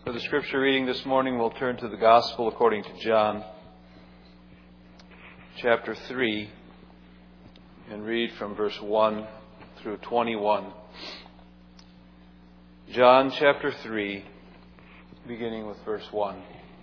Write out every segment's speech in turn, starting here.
For the scripture reading this morning, we'll turn to the Gospel according to John, chapter 3, and read from verse 1 through 21. John chapter 3, beginning with verse 1.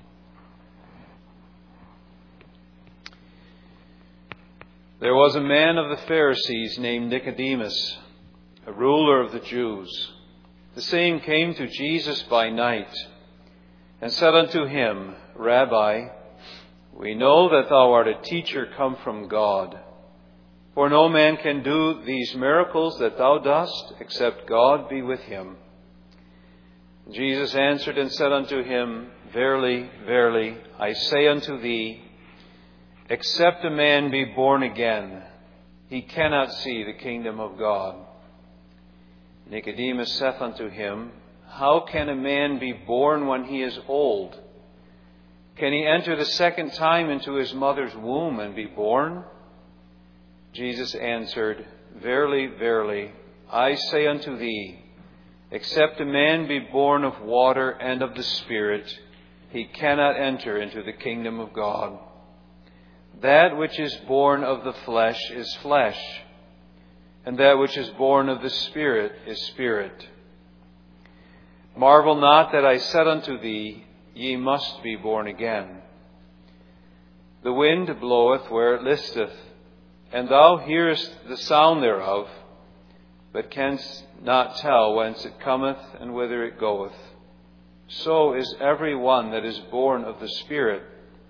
There was a man of the Pharisees named Nicodemus, a ruler of the Jews. The same came to Jesus by night, and said unto him, Rabbi, we know that thou art a teacher come from God. For no man can do these miracles that thou dost, except God be with him. Jesus answered and said unto him, Verily, verily, I say unto thee, except a man be born again, he cannot see the kingdom of God. Nicodemus saith unto him, How can a man be born when he is old? Can he enter the second time into his mother's womb and be born? Jesus answered, Verily, verily, I say unto thee, except a man be born of water and of the Spirit, he cannot enter into the kingdom of God. That which is born of the flesh is flesh, and that which is born of the Spirit is spirit. Marvel not that I said unto thee, Ye must be born again. The wind bloweth where it listeth, and thou hearest the sound thereof, but canst not tell whence it cometh and whither it goeth. So is every one that is born of the Spirit.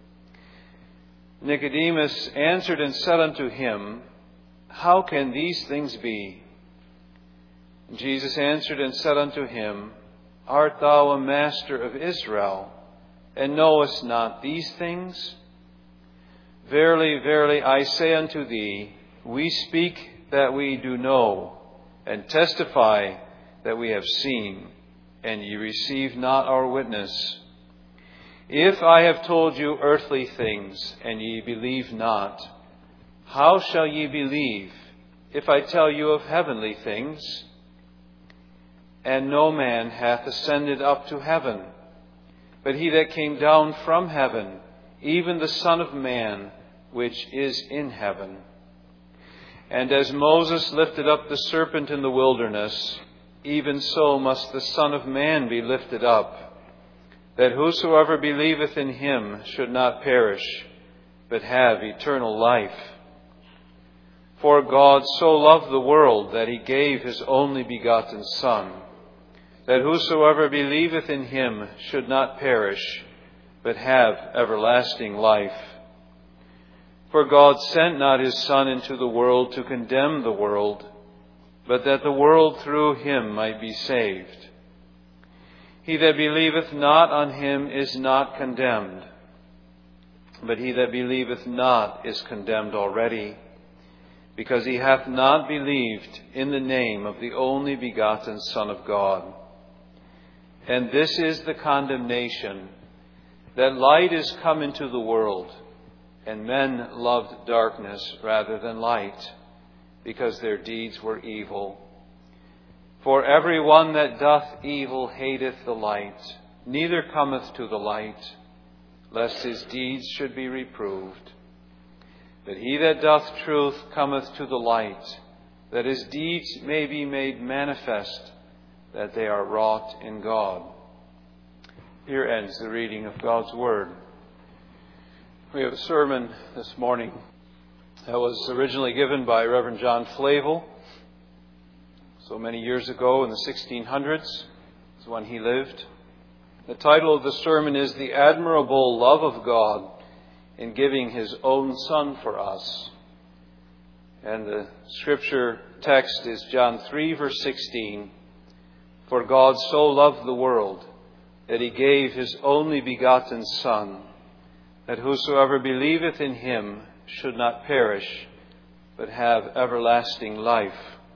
Nicodemus answered and said unto him, How can these things be? Jesus answered and said unto him, Art thou a master of Israel, and knowest not these things? Verily, verily, I say unto thee, we speak that we do know, and testify that we have seen, and ye receive not our witness. If I have told you earthly things, and ye believe not, how shall ye believe if I tell you of heavenly things? And no man hath ascended up to heaven, but he that came down from heaven, even the Son of Man, which is in heaven. And as Moses lifted up the serpent in the wilderness, even so must the Son of Man be lifted up, that whosoever believeth in him should not perish, but have eternal life. For God so loved the world that he gave his only begotten Son, that whosoever believeth in him should not perish, but have everlasting life. For God sent not his Son into the world to condemn the world, but that the world through him might be saved. He that believeth not on him is not condemned, but he that believeth not is condemned already, because he hath not believed in the name of the only begotten Son of God. And this is the condemnation, that light is come into the world, and men loved darkness rather than light, because their deeds were evil. For every one that doth evil hateth the light, neither cometh to the light, lest his deeds should be reproved. But he that doth truth cometh to the light, that his deeds may be made manifest, that they are wrought in God. Here ends the reading of God's Word. We have a sermon this morning that was originally given by Reverend John Flavel so many years ago in the 1600s. Is when he lived. The title of the sermon is The Admirable Love of God in Giving His Own Son for Us. And the scripture text is John 3, verse 16. For God so loved the world that he gave his only begotten Son, that whosoever believeth in him should not perish, but have everlasting life.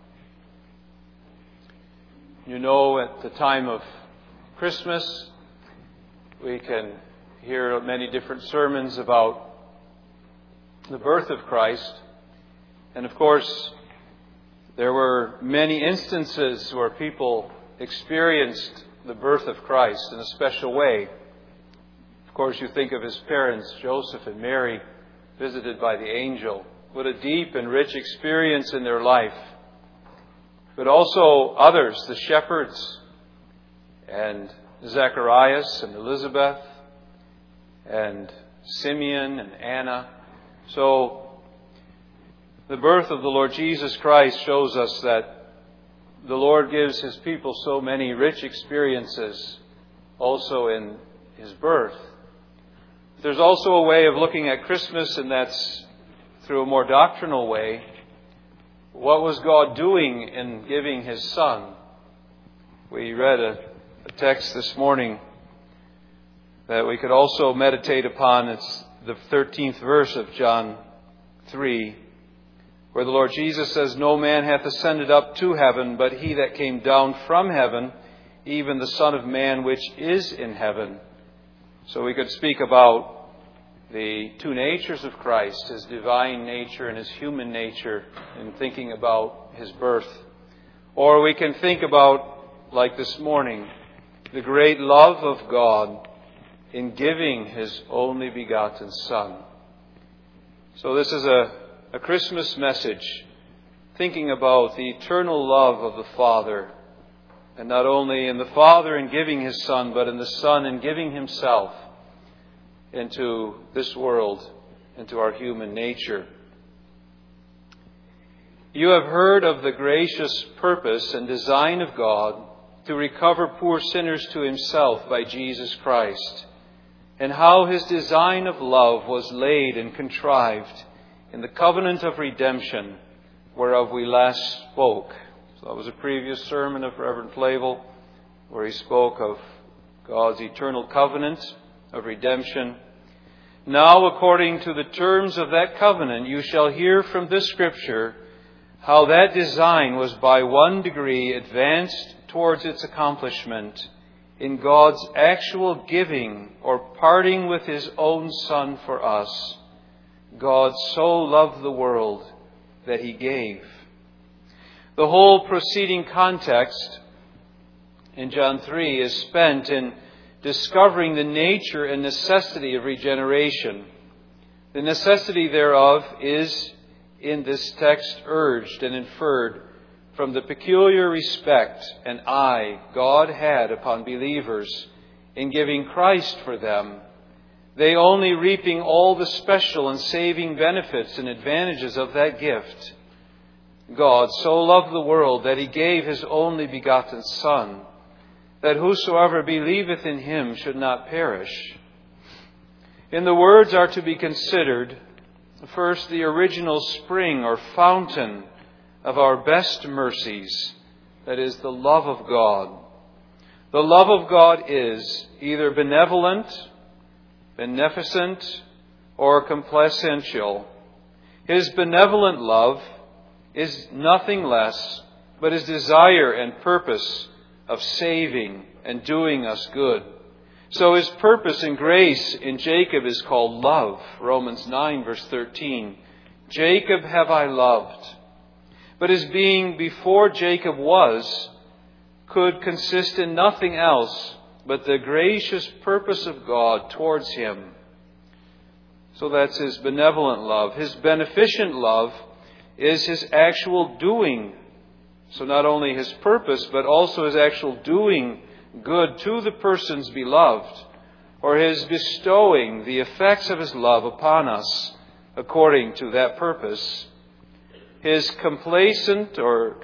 You know, at the time of Christmas, we can hear many different sermons about the birth of Christ. And of course, there were many instances where people experienced the birth of Christ in a special way. Of course, you think of his parents, Joseph and Mary, visited by the angel. What a deep and rich experience in their life. But also others, the shepherds, and Zacharias and Elizabeth, and Simeon and Anna. So, the birth of the Lord Jesus Christ shows us that the Lord gives His people so many rich experiences also in His birth. There's also a way of looking at Christmas, and that's through a more doctrinal way. What was God doing in giving His Son? We read a text this morning that we could also meditate upon. It's the 13th verse of John 3, where the Lord Jesus says, "No man hath ascended up to heaven, but He that came down from heaven, even the Son of Man which is in heaven." So we could speak about the two natures of Christ, His divine nature and His human nature, in thinking about His birth. Or we can think about, like this morning, the great love of God in giving His only begotten Son. So this is a Christmas message, thinking about the eternal love of the Father, and not only in the Father in giving His Son, but in the Son in giving Himself into this world, into our human nature. You have heard of the gracious purpose and design of God to recover poor sinners to Himself by Jesus Christ, and how His design of love was laid and contrived in the covenant of redemption, whereof we last spoke. So that was a previous sermon of Reverend Flavel, where he spoke of God's eternal covenant of redemption. Now, according to the terms of that covenant, you shall hear from this Scripture how that design was by one degree advanced towards its accomplishment in God's actual giving or parting with His own Son for us. God so loved the world that He gave. The whole preceding context in John 3 is spent in discovering the nature and necessity of regeneration. The necessity thereof is in this text urged and inferred from the peculiar respect and eye God had upon believers in giving Christ for them, they only reaping all the special and saving benefits and advantages of that gift. God so loved the world that He gave His only begotten Son, that whosoever believeth in Him should not perish. And the words are to be considered, first, the original spring or fountain of our best mercies, that is, the love of God. The love of God is either benevolent, beneficent, or complacential. His benevolent love is nothing less but His desire and purpose of saving and doing us good. So His purpose and grace in Jacob is called love. Romans 9 verse 13. Jacob have I loved. But His being before Jacob was could consist in nothing else but the gracious purpose of God towards him. So that's His benevolent love. His beneficent love is His actual doing. So not only His purpose, but also His actual doing good to the persons beloved, or His bestowing the effects of His love upon us according to that purpose. His complacent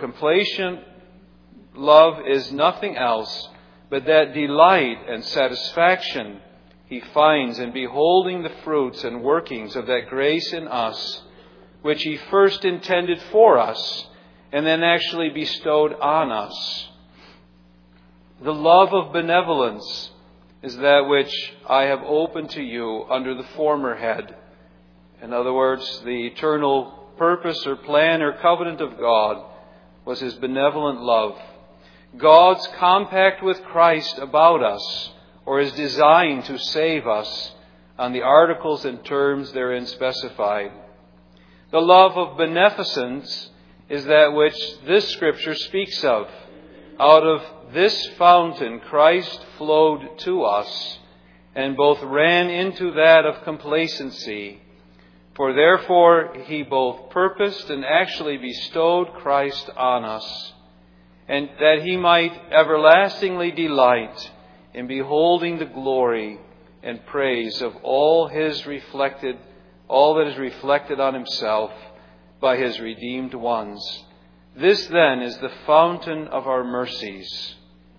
love is nothing else but that delight and satisfaction He finds in beholding the fruits and workings of that grace in us, which He first intended for us and then actually bestowed on us. The love of benevolence is that which I have opened to you under the former head. In other words, the eternal purpose or plan or covenant of God was His benevolent love. God's compact with Christ about us, or His design to save us, on the articles and terms therein specified. The love of beneficence is that which this Scripture speaks of out of this fountain Christ flowed to us, and both ran into that of complacency. For therefore he both purposed and actually bestowed Christ on us, and that he might everlastingly delight in beholding the glory and praise of all that is reflected on himself by his redeemed ones. This then is the fountain of our mercies.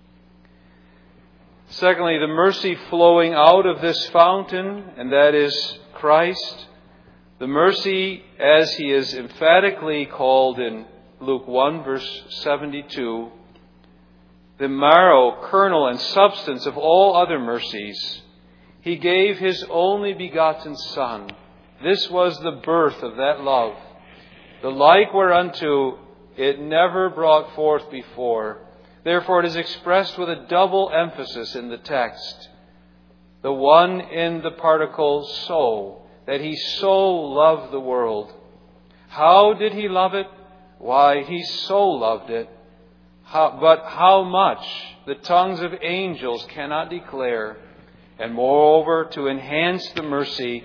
Secondly, the mercy flowing out of this fountain, and that is Christ. The mercy, as he is emphatically called in Luke 1, verse 72, the marrow, kernel, and substance of all other mercies. He gave his only begotten Son. This was the birth of that love, the like whereunto it never brought forth before. Therefore it is expressed with a double emphasis in the text. The one in the particle so, that he so loved the world. How did he love it? Why, he so loved it. But how much the tongues of angels cannot declare. And moreover, to enhance the mercy,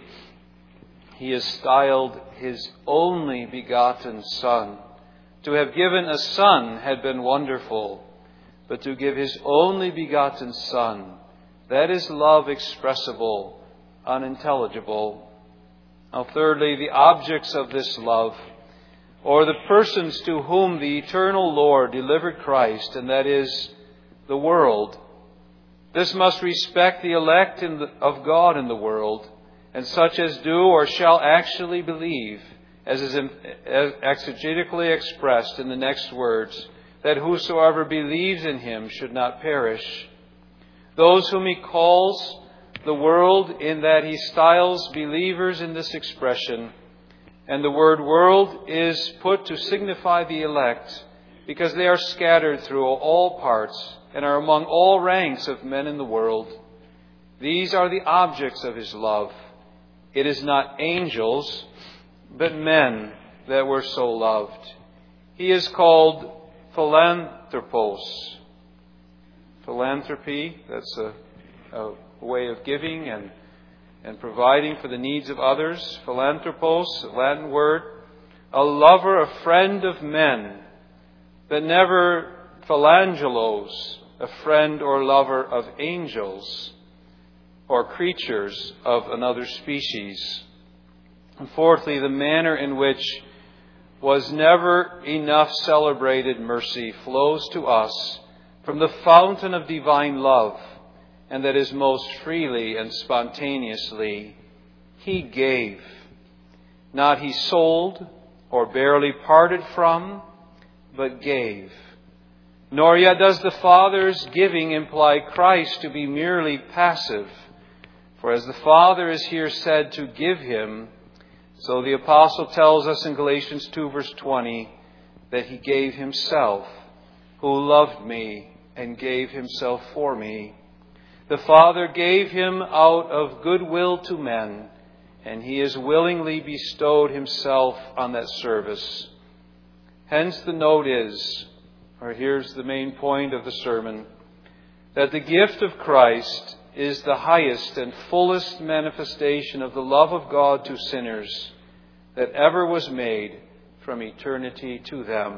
he is styled his only begotten Son. To have given a son had been wonderful, but to give his only begotten Son, that is love expressible, unintelligible. Now thirdly, the objects of this love, or the persons to whom the eternal Lord delivered Christ, and that is the world. This must respect the elect of God in the world, and such as do or shall actually believe, as is exegetically expressed in the next words, that whosoever believes in him should not perish. Those whom he calls the world, in that he styles believers in this expression, and the word world is put to signify the elect, because they are scattered through all parts and are among all ranks of men in the world. These are the objects of his love. It is not angels, but men that were so loved. He is called philanthropos. Philanthropy, that's a way of giving and providing for the needs of others. Philanthropos, a Latin word, a lover, a friend of men, but never philangelos, a friend or lover of angels or creatures of another species. And fourthly, the manner in which was never enough celebrated mercy flows to us from the fountain of divine love, and that is most freely and spontaneously. He gave, not he sold or barely parted from, but gave. Nor yet does the Father's giving imply Christ to be merely passive. For as the Father is here said to give him, so the Apostle tells us in Galatians 2 verse 20 that he gave himself, who loved me and gave himself for me. The Father gave him out of goodwill to men, and he has willingly bestowed himself on that service. Hence the note is, or here's the main point of the sermon, that the gift of Christ is the highest and fullest manifestation of the love of God to sinners that ever was made from eternity to them.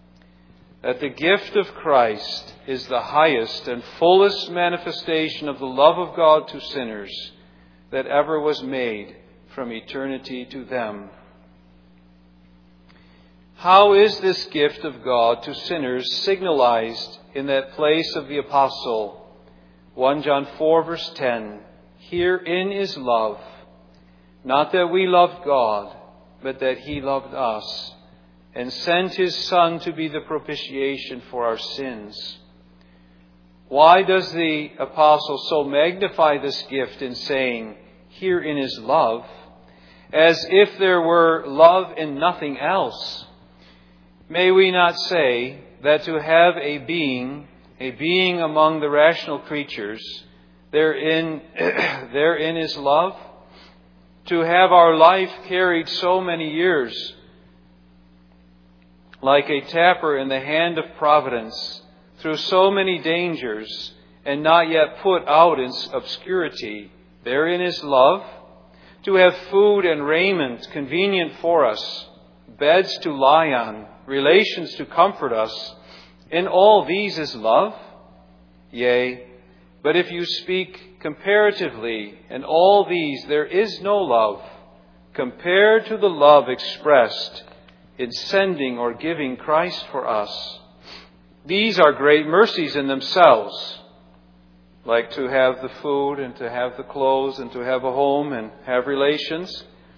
That the gift of Christ is the highest and fullest manifestation of the love of God to sinners that ever was made from eternity to them. How is this gift of God to sinners signalized in that place of the Apostle? 1 John 4 verse 10, herein is love, not that we loved God, but that he loved us, and sent his Son to be the propitiation for our sins. Why does the Apostle so magnify this gift in saying, herein is love, as if there were love in nothing else? May we not say that to have a being among the rational creatures, therein is love? To have our life carried so many years like a tapper in the hand of providence through so many dangers and not yet put out in obscurity. Therein is love. To have food and raiment convenient for us, beds to lie on, relations to comfort us, in all these is love? Yea, but if you speak comparatively, in all these there is no love, compared to the love expressed in sending or giving Christ for us. These are great mercies in themselves, like to have the food and to have the clothes and to have a home and have relations.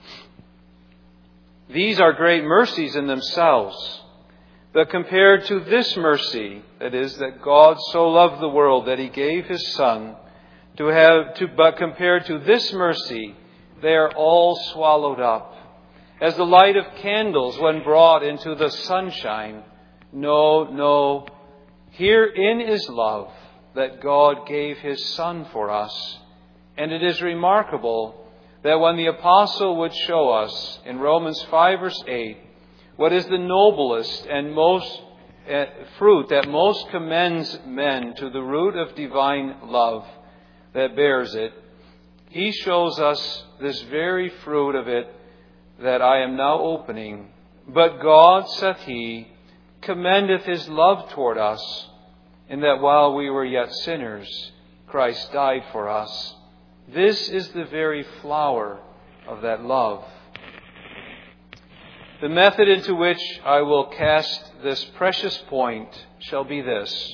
These are great mercies in themselves. But compared to this mercy, that is, that God so loved the world that He gave His Son, but compared to this mercy, they are all swallowed up. As the light of candles when brought into the sunshine. No, herein is love, that God gave His Son for us. And it is remarkable that when the apostle would show us in Romans 5 verse 8, what is the noblest and most fruit that most commends men to the root of divine love that bears it, he shows us this very fruit of it that I am now opening. But God, saith He, commendeth His love toward us, in that while we were yet sinners, Christ died for us. This is the very flower of that love. The method into which I will cast this precious point shall be this.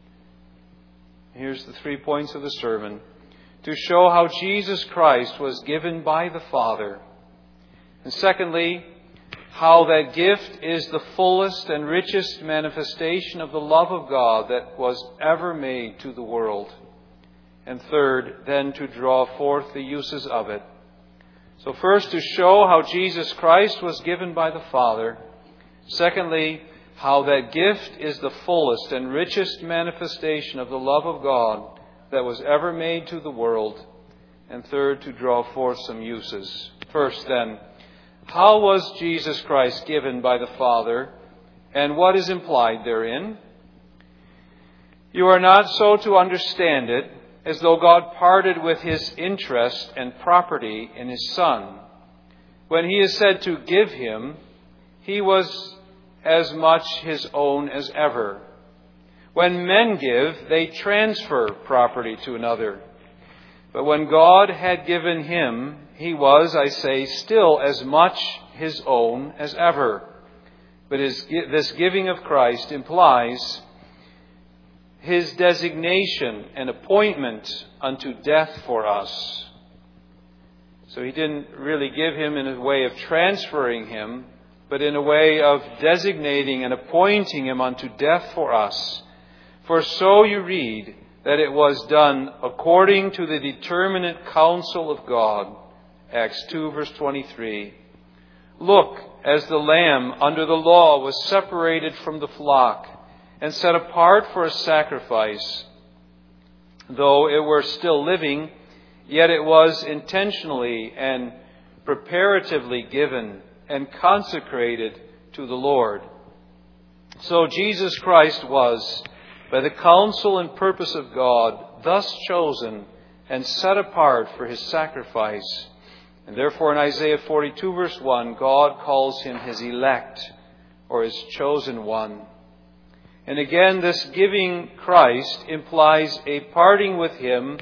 Here's the 3 points of the sermon. To show how Jesus Christ was given by the Father. And secondly, how that gift is the fullest and richest manifestation of the love of God that was ever made to the world. And third, then to draw forth the uses of it. So first, to show how Jesus Christ was given by the Father. Secondly, how that gift is the fullest and richest manifestation of the love of God that was ever made to the world. And third, to draw forth some uses. First, then, how was Jesus Christ given by the Father, and what is implied therein? You are not so to understand it as though God parted with His interest and property in His Son. When He is said to give Him, He was as much His own as ever. When men give, they transfer property to another. But when God had given Him, He was, I say, still as much His own as ever. But this giving of Christ implies His designation and appointment unto death for us. So He didn't really give Him in a way of transferring Him, but in a way of designating and appointing Him unto death for us. For so you read that it was done according to the determinate counsel of God. Acts 2 verse 23. Look, as the lamb under the law was separated from the flock and set apart for a sacrifice, though it were still living, yet it was intentionally and preparatively given and consecrated to the Lord. So Jesus Christ was, by the counsel and purpose of God, thus chosen and set apart for His sacrifice. And therefore in Isaiah 42 verse 1, God calls Him His elect, or His chosen one. And again, this giving Christ implies a parting with Him,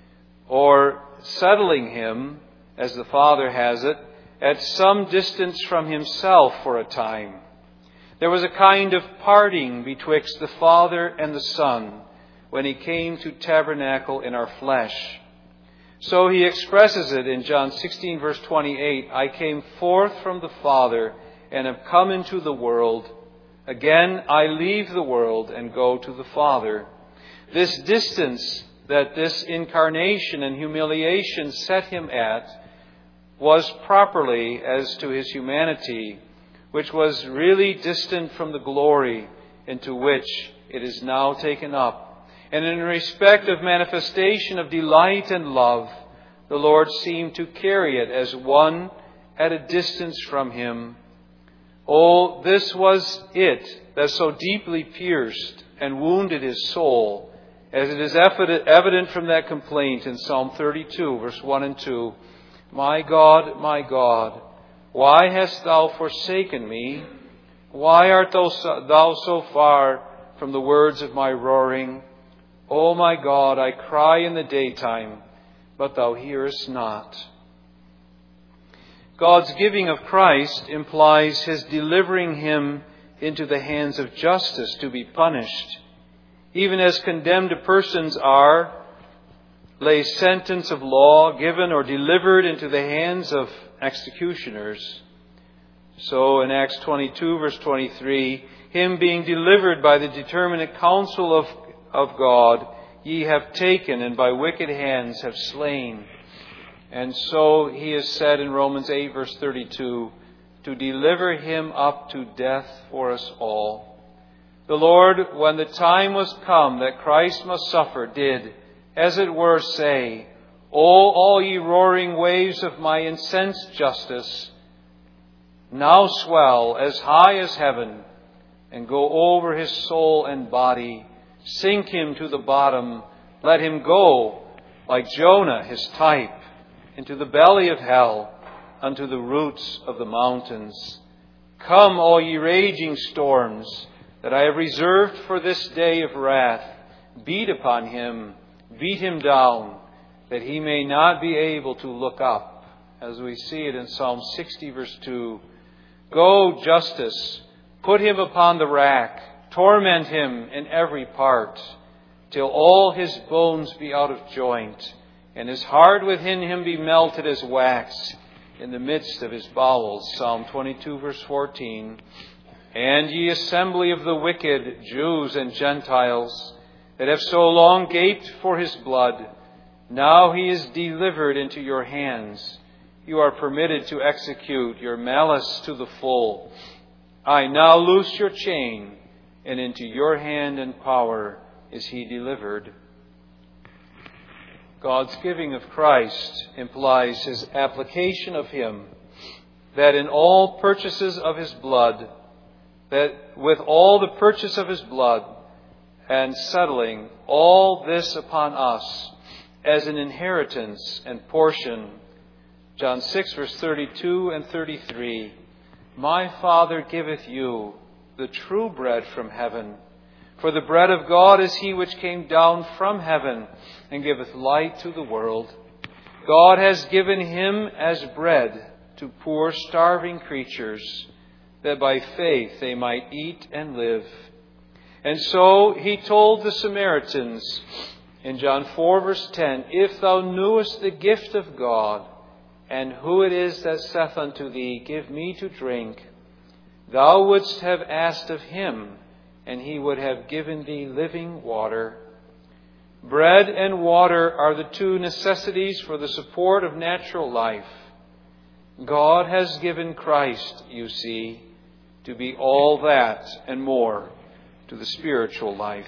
or settling Him, as the Father has it, at some distance from Himself for a time. There was a kind of parting betwixt the Father and the Son when He came to tabernacle in our flesh. So He expresses it in John 16 verse 28, I came forth from the Father and have come into the world. Again, I leave the world and go to the Father. This distance that this incarnation and humiliation set Him at was properly as to His humanity, which was really distant from the glory into which it is now taken up. And in respect of manifestation of delight and love, the Lord seemed to carry it as one at a distance from Him. Oh, this was it that so deeply pierced and wounded his soul, as it is evident from that complaint in Psalm 32, verse 1 and 2. My God, why hast thou forsaken me? Why art thou so far from the words of my roaring? O my God, I cry in the daytime, but thou hearest not. God's giving of Christ implies his delivering him into the hands of justice to be punished, even as condemned persons are, lay sentence of law given or delivered into the hands of executioners. So in Acts 22, verse 23, him being delivered by the determinate counsel of God, ye have taken, and by wicked hands have slain. And so he is said in Romans 8, verse 32, to deliver him up to death for us all. The Lord, when the time was come that Christ must suffer, did, as it were, say, O all ye roaring waves of my incensed justice, now swell as high as heaven, and go over his soul and body, sink him to the bottom, let him go, like Jonah his type, into the belly of hell, unto the roots of the mountains. Come, all ye raging storms, that I have reserved for this day of wrath. Beat upon him, beat him down, that he may not be able to look up. As we see it in Psalm 60, verse 2. Go, justice, put him upon the rack, torment him in every part, till all his bones be out of joint, and his heart within him be melted as wax in the midst of his bowels. Psalm 22, verse 14. And ye assembly of the wicked, Jews and Gentiles, that have so long gaped for his blood, now he is delivered into your hands. You are permitted to execute your malice to the full. I now loose your chain, and into your hand and power is he delivered. God's giving of Christ implies his application of him, that in all purchases of his blood, that with all the purchase of his blood, and settling all this upon us as an inheritance and portion. John 6, verse 32 and 33. My Father giveth you the true bread from heaven. For the bread of God is he which came down from heaven and giveth light to the world. God has given him as bread to poor starving creatures, that by faith they might eat and live. And so he told the Samaritans in John 4, verse 10, If thou knewest the gift of God, and who it is that saith unto thee, Give me to drink, thou wouldst have asked of him, and he would have given thee living water. Bread and water are the two necessities for the support of natural life. God has given Christ, you see, to be all that and more to the spiritual life.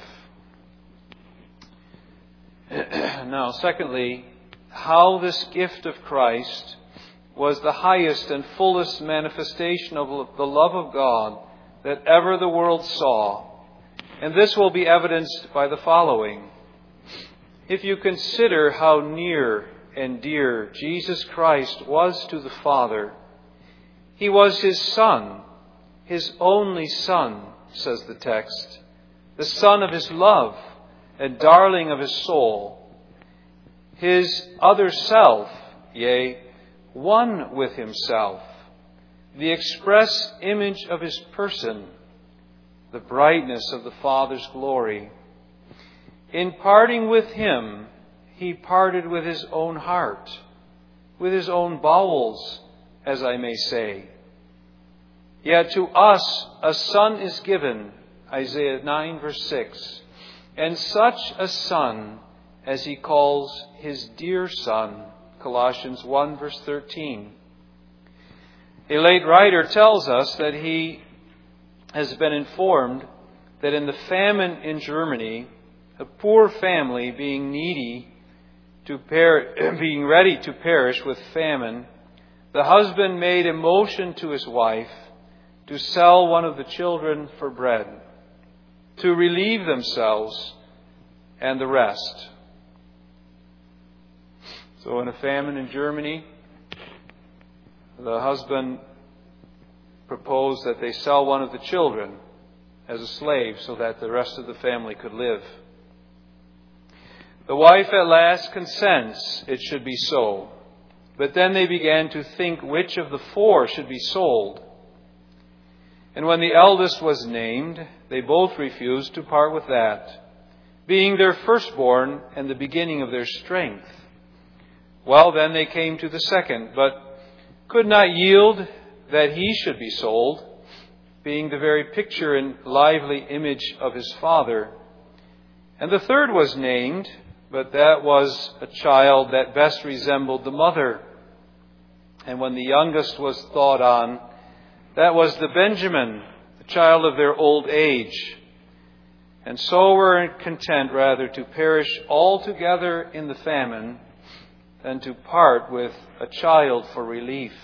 Now, secondly, how this gift of Christ was the highest and fullest manifestation of the love of God that ever the world saw. And this will be evidenced by the following. If you consider how near and dear Jesus Christ was to the Father, he was his Son, his only Son, says the text, the Son of his love and darling of his soul, his other self, yea, one with himself, the express image of his person, the brightness of the Father's glory. In parting with him, he parted with his own heart, with his own bowels, as I may say. Yet to us a son is given, Isaiah 9, verse 6, and such a son as he calls his dear Son, Colossians 1, verse 13. A late writer tells us that he has been informed that in the famine in Germany, a poor family being ready to perish with famine, the husband made a motion to his wife to sell one of the children for bread. to relieve themselves and the rest. So in a famine in Germany, the husband proposed that they sell one of the children as a slave so that the rest of the family could live. The wife at last consents it should be so, but then they began to think which of the 4 should be sold. And when the eldest was named, they both refused to part with that, being their firstborn and the beginning of their strength. Well, then they came to the second, but could not yield that he should be sold, being the very picture and lively image of his father. And the third was named, but that was a child that best resembled the mother. And when the youngest was thought on, that was the Benjamin, the child of their old age. And so were content rather to perish altogether in the famine than to part with a child for relief.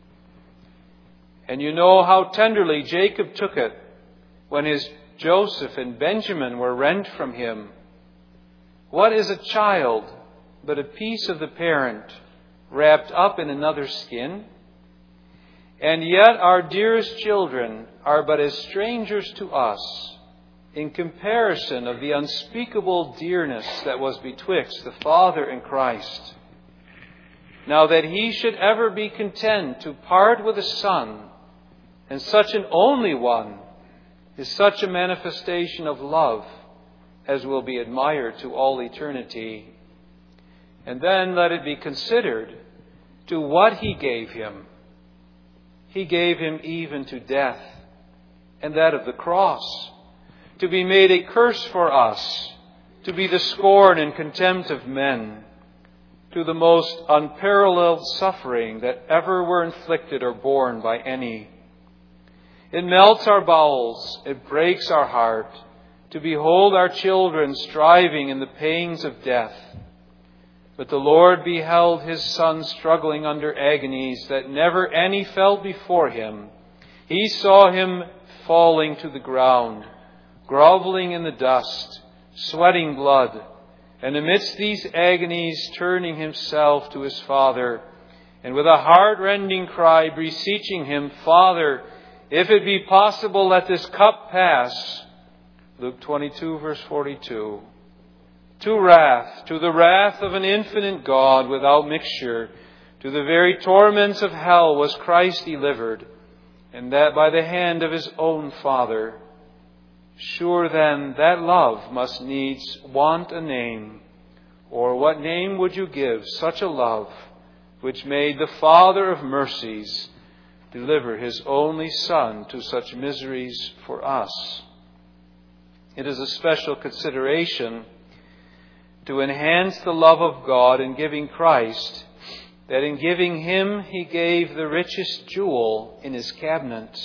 And you know how tenderly Jacob took it when his Joseph and Benjamin were rent from him. What is a child but a piece of the parent wrapped up in another's skin? And yet our dearest children are but as strangers to us in comparison of the unspeakable dearness that was betwixt the Father and Christ. Now that he should ever be content to part with a son, and such an only one, is such a manifestation of love as will be admired to all eternity. And then let it be considered to what he gave him. He gave him even to death, and that of the cross, to be made a curse for us, to be the scorn and contempt of men, to the most unparalleled suffering that ever were inflicted or borne by any. It melts our bowels, it breaks our heart, to behold our children striving in the pains of death. But the Lord beheld his Son struggling under agonies that never any felt before him. He saw him falling to the ground, groveling in the dust, sweating blood, and amidst these agonies turning himself to his Father, and with a heart-rending cry beseeching him, Father, if it be possible, let this cup pass. Luke 22, verse 42. To the wrath of an infinite God without mixture, to the very torments of hell was Christ delivered, and that by the hand of his own Father. Sure then, that love must needs want a name. Or what name would you give such a love, which made the Father of mercies deliver his only Son to such miseries for us? It is a special consideration to enhance the love of God in giving Christ, that in giving him he gave the richest jewel in his cabinet,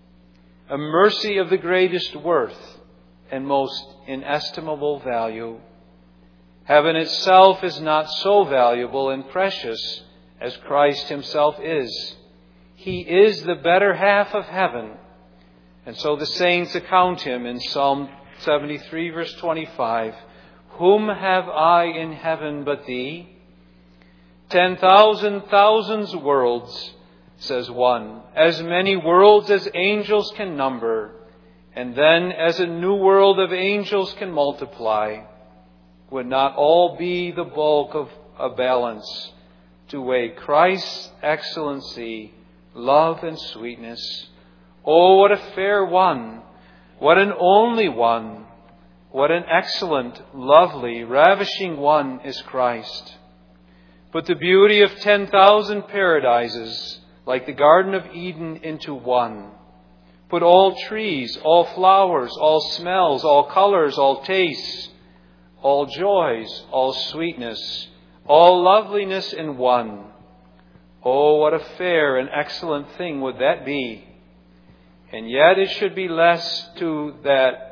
a mercy of the greatest worth and most inestimable value. Heaven itself is not so valuable and precious as Christ himself is. He is the better half of heaven. And so the saints account him in Psalm 73, verse 25, Whom have I in heaven but thee? 10,000 thousands worlds, says one, as many worlds as angels can number, and then as a new world of angels can multiply, would not all be the bulk of a balance to weigh Christ's excellency, love, and sweetness. Oh, what a fair one! What an only one! What an excellent, lovely, ravishing one is Christ! Put the beauty of 10,000 paradises, like the Garden of Eden, into one. Put all trees, all flowers, all smells, all colors, all tastes, all joys, all sweetness, all loveliness in one. Oh, what a fair and excellent thing would that be! And yet it should be less to that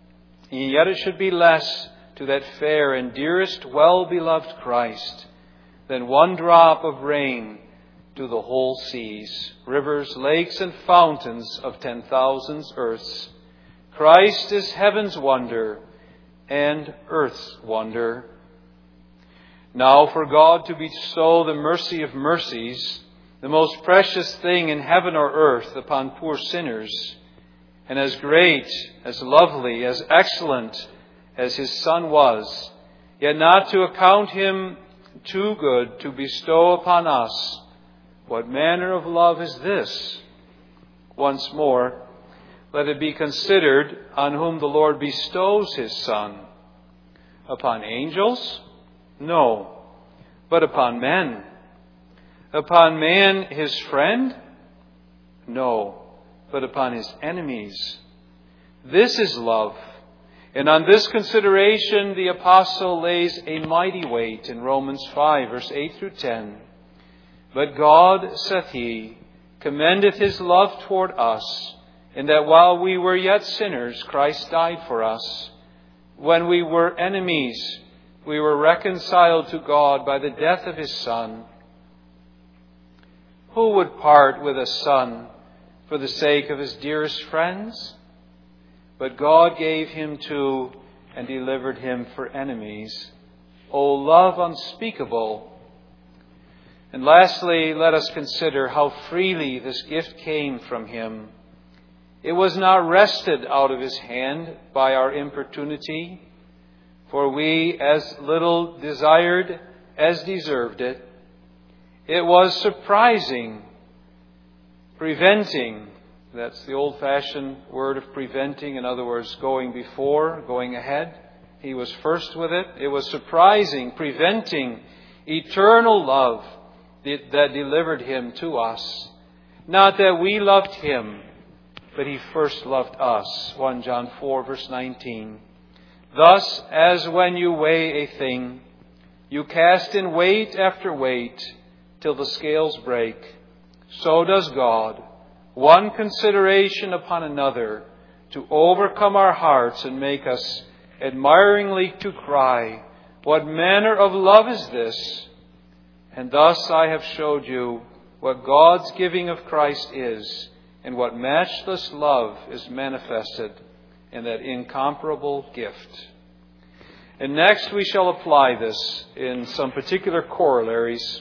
fair and dearest, well-beloved Christ than one drop of rain to the whole seas, rivers, lakes, and fountains of 10,000 earths. Christ is heaven's wonder and earth's wonder. Now for God to bestow the mercy of mercies, the most precious thing in heaven or earth, upon poor sinners, and as great, as lovely, as excellent as His Son was, yet not to account Him too good to bestow upon us, what manner of love is this? Once more, let it be considered on whom the Lord bestows His Son. Upon angels? No, but upon men. Upon man His friend? No, but upon his enemies. This is love. And on this consideration the apostle lays a mighty weight in Romans 5, verse 8 through 10. But God, saith he, commendeth His love toward us, in that while we were yet sinners, Christ died for us. When we were enemies, we were reconciled to God by the death of His Son. Who would part with a son for the sake of his dearest friends? But God gave Him to and delivered Him for enemies. O love unspeakable! And lastly, let us consider how freely this gift came from Him. It was not wrested out of His hand by our importunity, for we as little desired as deserved it. It was surprising, preventing. That's the old-fashioned word of preventing. In other words, going before, going ahead. He was first with it. It was surprising, preventing eternal love that delivered Him to us. Not that we loved Him, but He first loved us. 1 John 4, verse 19. Thus, as when you weigh a thing, you cast in weight after weight, till the scales break, so does God, one consideration upon another, to overcome our hearts and make us admiringly to cry, what manner of love is this? And thus I have showed you what God's giving of Christ is, and what matchless love is manifested in that incomparable gift. And next we shall apply this in some particular corollaries.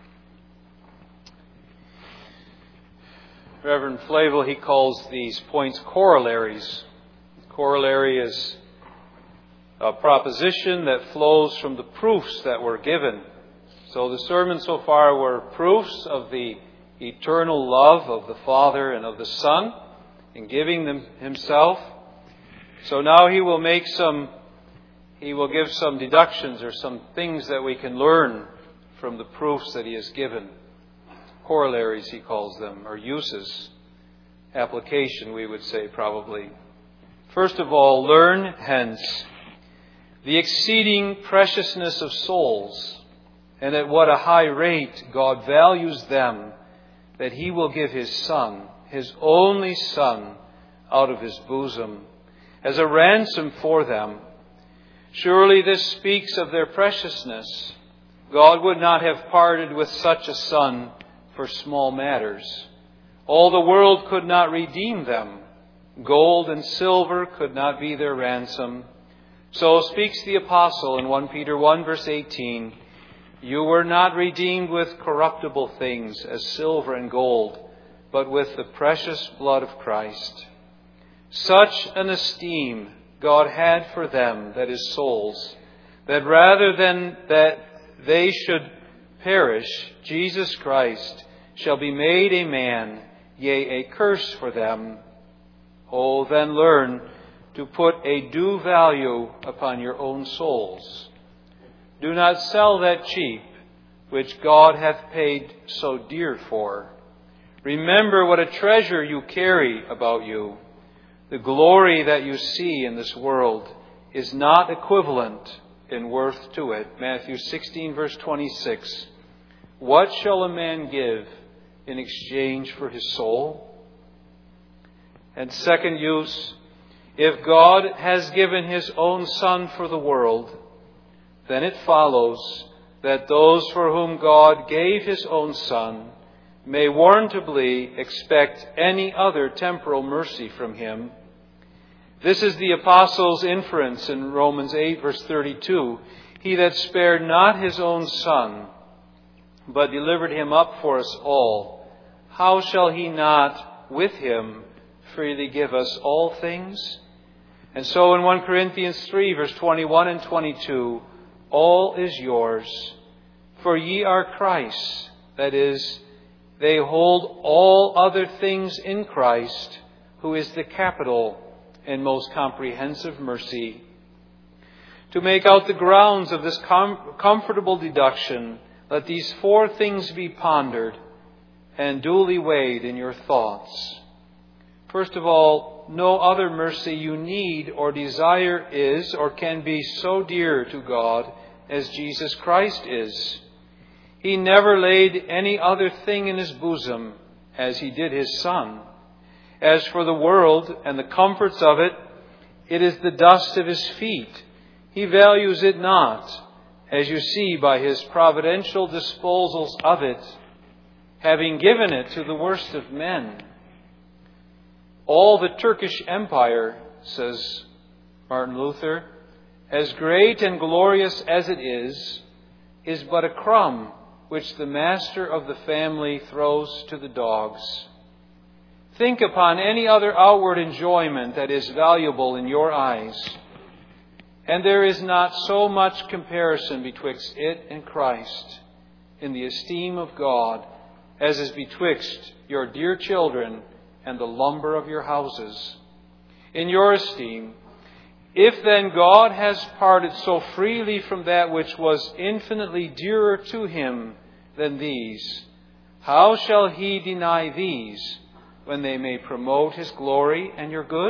Reverend Flavel, he calls these points corollaries. Corollary is a proposition that flows from the proofs that were given. So the sermon so far were proofs of the eternal love of the Father and of the Son in giving them Himself. So now he will give some deductions or some things that we can learn from the proofs that He has given. Corollaries, he calls them, or uses. Application, we would say, probably. First of all, learn hence the exceeding preciousness of souls, and at what a high rate God values them, that He will give His Son, His only Son, out of His bosom, as a ransom for them. Surely this speaks of their preciousness. God would not have parted with such a Son for small matters. All the world could not redeem them. Gold and silver could not be their ransom. So speaks the apostle in 1 Peter 1 verse 18, you were not redeemed with corruptible things as silver and gold, but with the precious blood of Christ. Such an esteem God had for them, that is souls, that rather than that they should perish, Jesus Christ shall be made a man, yea, a curse for them. Oh, then learn to put a due value upon your own souls. Do not sell that cheap, which God hath paid so dear for. Remember what a treasure you carry about you. The glory that you see in this world is not equivalent in worth to it. Matthew 16, verse 26. What shall a man give in exchange for his soul? And second use, if God has given His own Son for the world, then it follows that those for whom God gave His own Son may warrantably expect any other temporal mercy from Him. This is the apostle's inference in Romans 8, verse 32. He that spared not his own Son, but delivered him up for us all, how shall he not with him freely give us all things? And so in 1 Corinthians 3, verse 21 and 22, all is yours, for ye are Christ's. That is, they hold all other things in Christ, who is the capital and most comprehensive mercy. To make out the grounds of this comfortable deduction, let these four things be pondered and duly weighed in your thoughts. First of all, no other mercy you need or desire is or can be so dear to God as Jesus Christ is. He never laid any other thing in his bosom as he did his Son. As for the world and the comforts of it, it is the dust of his feet. He values it not, as you see by his providential disposals of it, having given it to the worst of men. All the Turkish Empire, says Martin Luther, as great and glorious as it is but a crumb which the master of the family throws to the dogs. Think upon any other outward enjoyment that is valuable in your eyes, and there is not so much comparison betwixt it and Christ in the esteem of God as is betwixt your dear children and the lumber of your houses. In your esteem, if then God has parted so freely from that which was infinitely dearer to him than these, how shall he deny these when they may promote his glory and your good?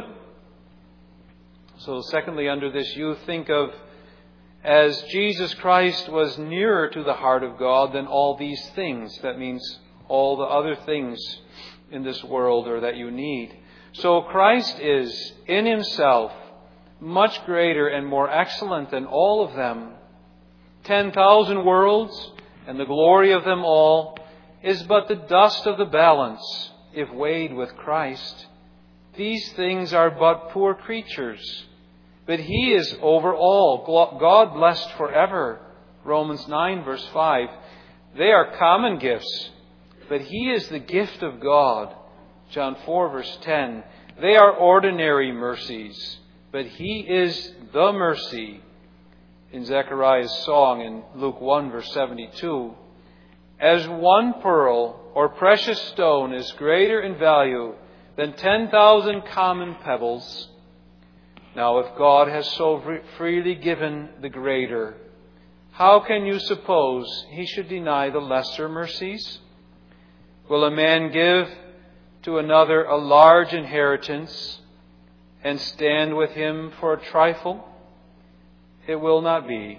So secondly, under this, you think of as Jesus Christ was nearer to the heart of God than all these things. That means all the other things in this world or that you need. So Christ is in himself much greater and more excellent than all of them. 10,000 worlds and the glory of them all is but the dust of the balance if weighed with Christ. These things are but poor creatures, but he is over all, God blessed forever. Romans 9 verse 5. They are common gifts, but he is the gift of God. John 4 verse 10. They are ordinary mercies, but he is the mercy. In Zechariah's song in Luke 1 verse 72. As one pearl or precious stone is greater in value than 10,000 common pebbles. Now if God has so freely given the greater, how can you suppose he should deny the lesser mercies? Will a man give to another a large inheritance and stand with him for a trifle? It will not be.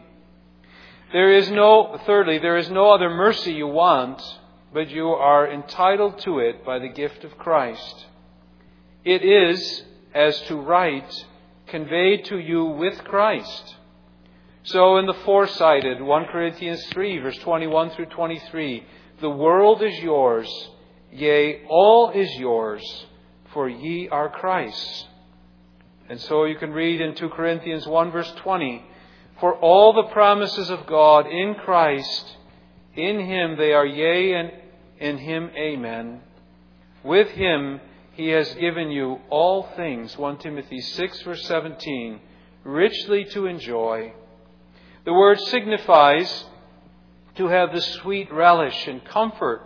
Thirdly, there is no other mercy you want, but you are entitled to it by the gift of Christ. It is, as to right, conveyed to you with Christ. So in the foresighted 1 Corinthians 3, verse 21 through 23, the world is yours, yea, all is yours, for ye are Christ's. And so you can read in 2 Corinthians 1, verse 20, for all the promises of God in Christ, in him they are yea, and in him amen. With him he has given you all things, 1 Timothy 6, verse 17, richly to enjoy. The word signifies to have the sweet relish and comfort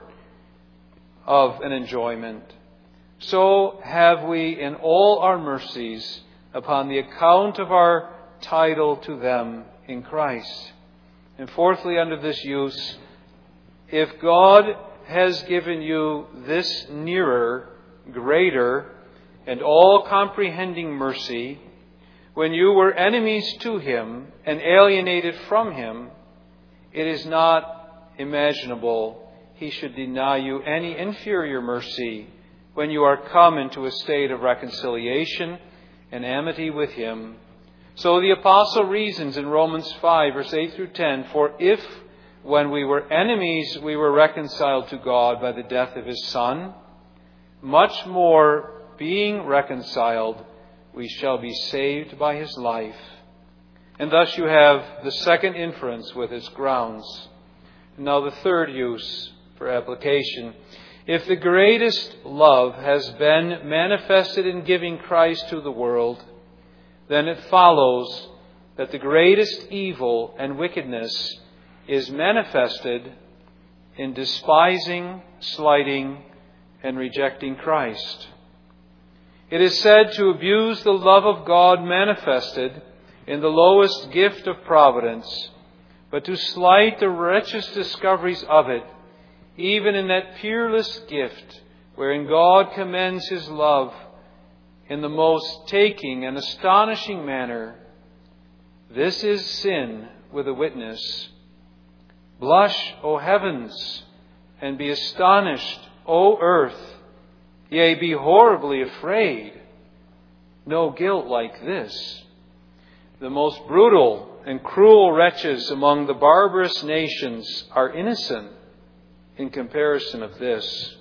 of an enjoyment. So have we in all our mercies upon the account of our title to them in Christ. And fourthly, under this use, if God has given you this nearer, greater, and all-comprehending mercy, when you were enemies to him and alienated from him, it is not imaginable he should deny you any inferior mercy when you are come into a state of reconciliation and amity with him. So the apostle reasons in Romans 5, verse 8 through 10, for if when we were enemies we were reconciled to God by the death of his Son, much more being reconciled we shall be saved by his life. And thus you have the second inference with its grounds. Now the third use for application. If the greatest love has been manifested in giving Christ to the world, then it follows that the greatest evil and wickedness is manifested in despising, slighting, and rejecting Christ. It is said to abuse the love of God manifested in the lowest gift of providence, but to slight the richest discoveries of it, even in that peerless gift wherein God commends his love in the most taking and astonishing manner. This is sin with a witness. Blush, O heavens, and be astonished, O earth. Yea, be horribly afraid. No guilt like this. The most brutal and cruel wretches among the barbarous nations are innocent in comparison of this.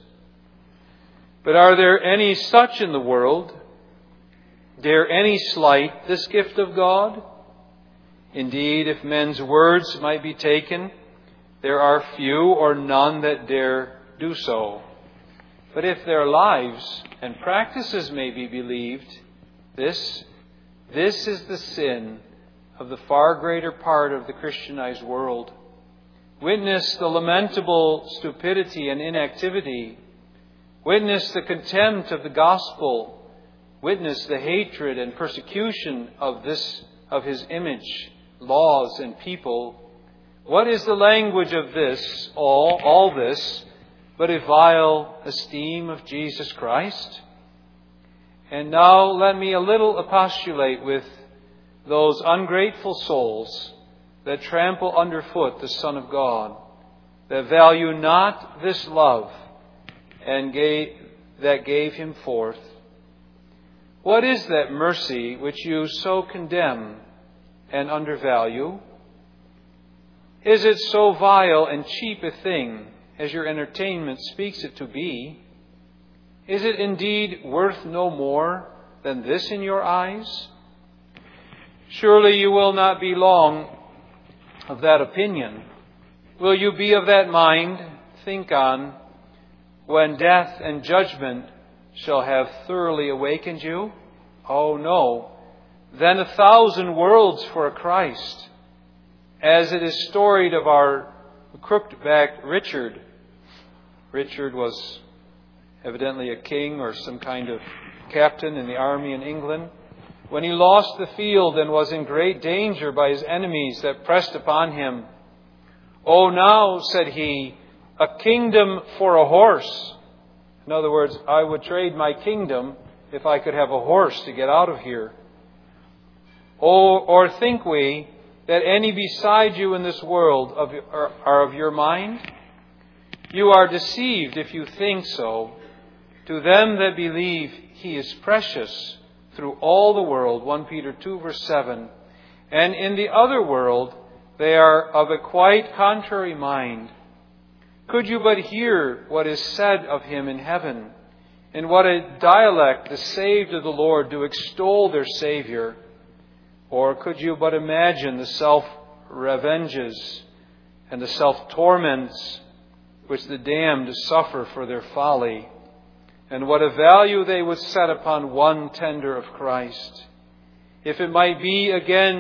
But are there any such in the world? Dare any slight this gift of God? Indeed, if men's words might be taken, there are few or none that dare do so. But if their lives and practices may be believed, this is the sin of the far greater part of the Christianized world. Witness the lamentable stupidity and inactivity. Witness the contempt of the gospel. Witness the hatred and persecution of his image, laws, and people. What is the language of this, all this, but a vile esteem of Jesus Christ? And now let me a little expostulate with those ungrateful souls that trample underfoot the Son of God, that value not this love and that gave him forth. What is that mercy which you so condemn and undervalue? Is it so vile and cheap a thing as your entertainment speaks it to be? Is it indeed worth no more than this in your eyes? Surely you will not be long of that opinion. Will you be of that mind? Think on when death and judgment shall have thoroughly awakened you? Oh no, then 1,000 worlds for a Christ. As it is storied of our crooked-backed Richard. Richard was evidently a king or some kind of captain in the army in England. When he lost the field and was in great danger by his enemies that pressed upon him. Oh, now, said he, a kingdom for a horse. In other words, I would trade my kingdom if I could have a horse to get out of here. Oh, or think we that any beside you in this world are of your mind? You are deceived if you think so. To them that believe, he is precious through all the world. 1 Peter 2 verse 7. And in the other world, they are of a quite contrary mind. Could you but hear what is said of him in heaven, in what a dialect the saved of the Lord do extol their Savior, or could you but imagine the self-revenges and the self-torments which the damned suffer for their folly, and what a value they would set upon one tender of Christ, if it might be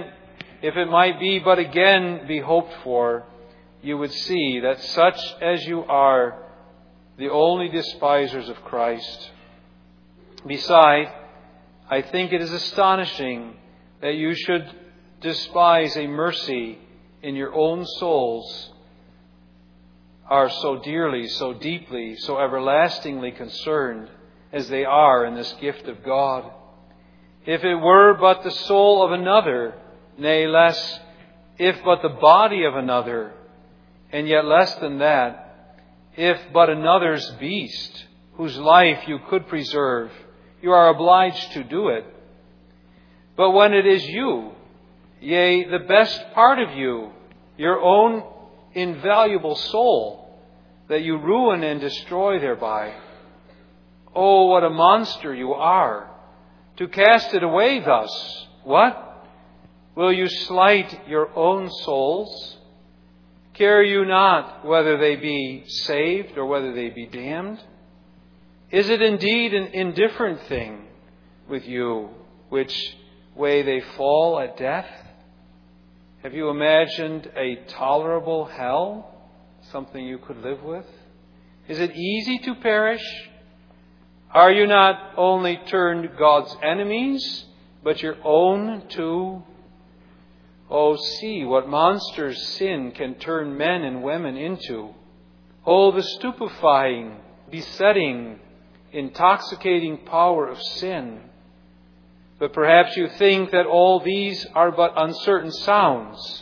but again be hoped for, you would see that such as you are the only despisers of Christ. Beside, I think it is astonishing that you should despise a mercy in your own souls are so dearly, so deeply, so everlastingly concerned as they are in this gift of God. If it were but the soul of another, nay, less, if but the body of another, and yet less than that, if but another's beast, whose life you could preserve, you are obliged to do it. But when it is you, yea, the best part of you, your own invaluable soul, that you ruin and destroy thereby, oh, what a monster you are, to cast it away thus? What? Will you slight your own souls? Care you not whether they be saved or whether they be damned? Is it indeed an indifferent thing with you which way they fall at death? Have you imagined a tolerable hell, something you could live with? Is it easy to perish? Are you not only turned God's enemies, but your own too? Oh, see what monsters sin can turn men and women into. Oh, the stupefying, besetting, intoxicating power of sin. But perhaps you think that all these are but uncertain sounds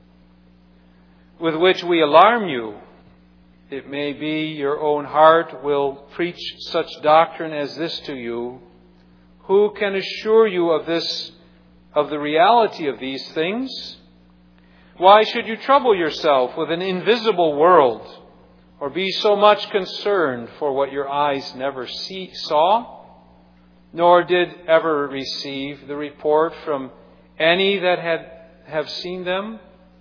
with which we alarm you. It may be your own heart will preach such doctrine as this to you. Who can assure you of the reality of these things? Why should you trouble yourself with an invisible world, or be so much concerned for what your eyes never saw, nor did ever receive the report from any that have seen them?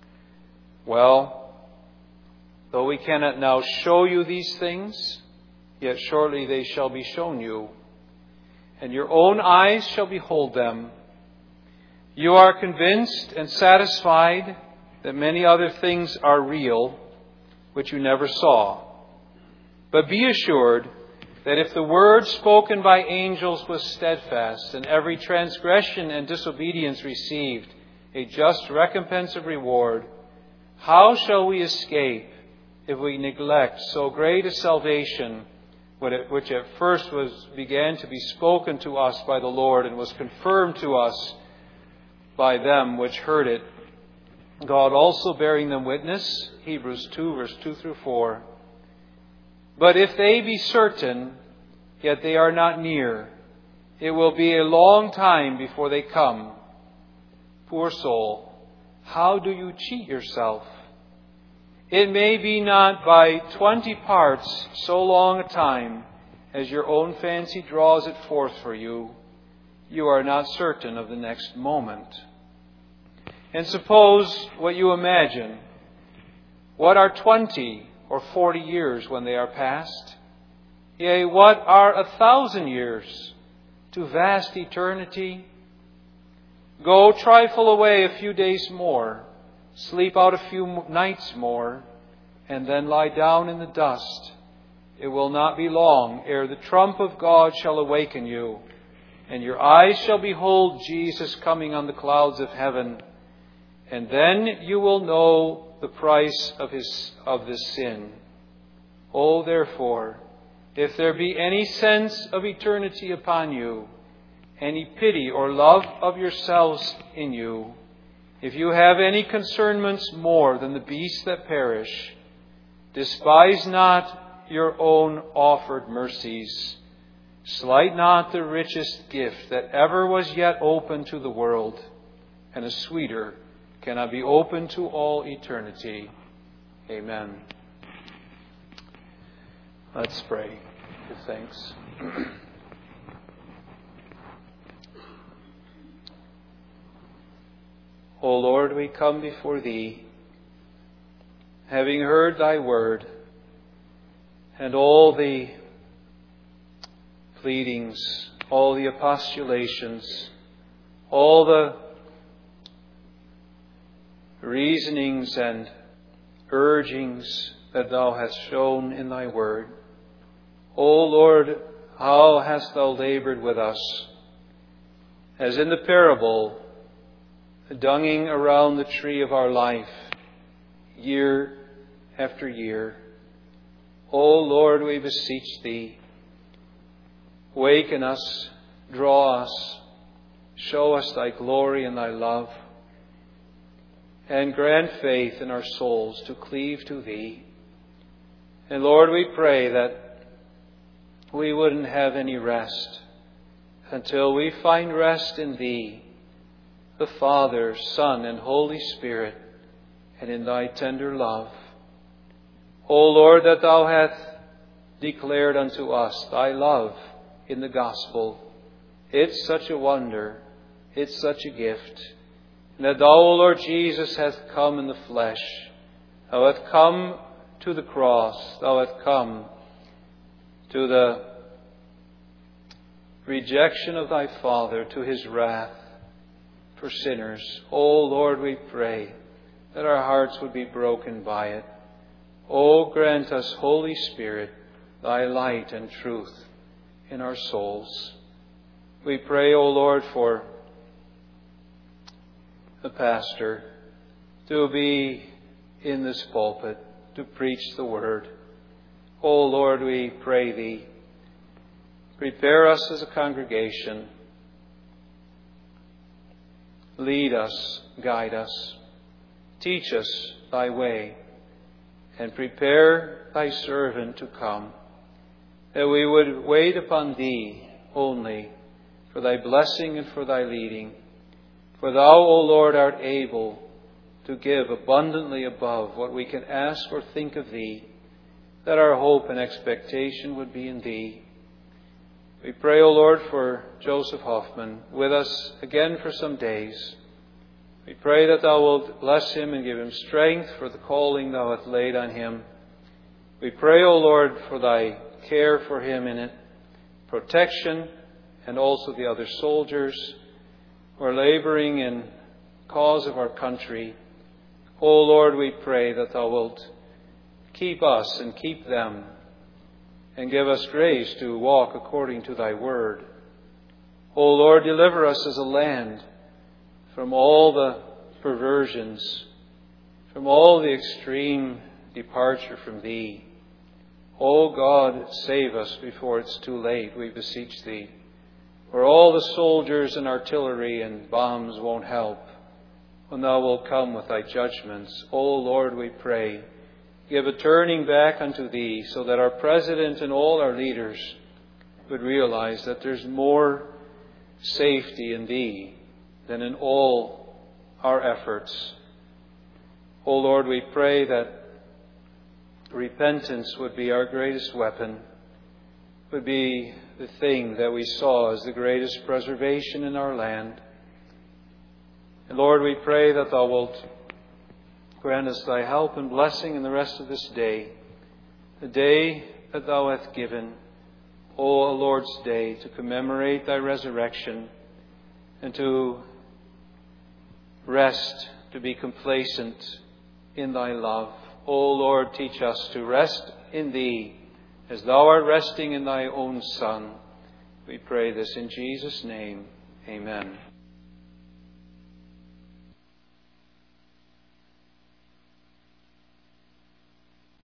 Well, though we cannot now show you these things, yet shortly they shall be shown you, and your own eyes shall behold them. You are convinced and satisfied that many other things are real, which you never saw. But be assured that if the word spoken by angels was steadfast, and every transgression and disobedience received a just recompense of reward, how shall we escape if we neglect so great a salvation, which at first began to be spoken to us by the Lord and was confirmed to us by them which heard it, God also bearing them witness, Hebrews 2, verse 2 through 4. But if they be certain, yet they are not near, it will be a long time before they come. Poor soul, how do you cheat yourself? It may be not by 20 parts so long a time as your own fancy draws it forth for you. You are not certain of the next moment. And suppose what you imagine. What are 20 or 40 years when they are past? Yea, what are 1,000 years to vast eternity? Go trifle away a few days more, sleep out a few nights more, and then lie down in the dust. It will not be long ere the trump of God shall awaken you, and your eyes shall behold Jesus coming on the clouds of heaven. And then you will know the price of this sin. Oh, therefore, if there be any sense of eternity upon you, any pity or love of yourselves in you, if you have any concernments more than the beasts that perish, despise not your own offered mercies. Slight not the richest gift that ever was yet open to the world, and a sweeter cannot be open to all eternity. Amen. Let's pray. Give thanks. O Lord, we come before Thee, having heard Thy word, and all the pleadings, all the expostulations, all the reasonings and urgings that Thou hast shown in Thy word. O Lord, how hast Thou labored with us, as in the parable, dunging around the tree of our life, year after year. O Lord, we beseech Thee, waken us, draw us, show us Thy glory and Thy love, and grant faith in our souls to cleave to Thee. And Lord, we pray that we wouldn't have any rest until we find rest in Thee, the Father, Son, and Holy Spirit, and in Thy tender love. O Lord, that Thou hast declared unto us Thy love in the gospel, It's such a wonder. It's such a gift. And that Thou, O Lord Jesus, hast come in the flesh. Thou hast come to the cross. Thou hast come to the rejection of Thy Father, to His wrath for sinners. O Lord, we pray that our hearts would be broken by it. O grant us, Holy Spirit, Thy light and truth in our souls. We pray, O Lord, for the pastor to be in this pulpit, to preach the Word. O Lord, we pray Thee, prepare us as a congregation. Lead us, guide us, teach us Thy way, and prepare Thy servant to come, that we would wait upon Thee only for Thy blessing and for Thy leading. For Thou, O Lord, art able to give abundantly above what we can ask or think of Thee, that our hope and expectation would be in Thee. We pray, O Lord, for Joseph Hoffman, with us again for some days. We pray that Thou wilt bless him and give him strength for the calling Thou hast laid on him. We pray, O Lord, for Thy care for him in it, protection, and also the other soldiers who are laboring in cause of our country. O Lord, we pray that Thou wilt keep us and keep them, and give us grace to walk according to Thy word. O Lord, deliver us as a land from all the perversions, from all the extreme departure from Thee. O God, save us before it's too late, we beseech Thee. For all the soldiers and artillery and bombs won't help when Thou wilt come with Thy judgments. O Lord, we pray, give a turning back unto Thee, so that our President and all our leaders would realize that there's more safety in Thee than in all our efforts. O Lord, we pray that repentance would be our greatest weapon, would be the thing that we saw as the greatest preservation in our land. And Lord, we pray that Thou wilt grant us Thy help and blessing in the rest of this day, the day that Thou hast given, O Lord's Day, to commemorate Thy resurrection and to rest, to be complacent in Thy love. O Lord, teach us to rest in Thee as Thou art resting in Thy own Son. We pray this in Jesus' name. Amen.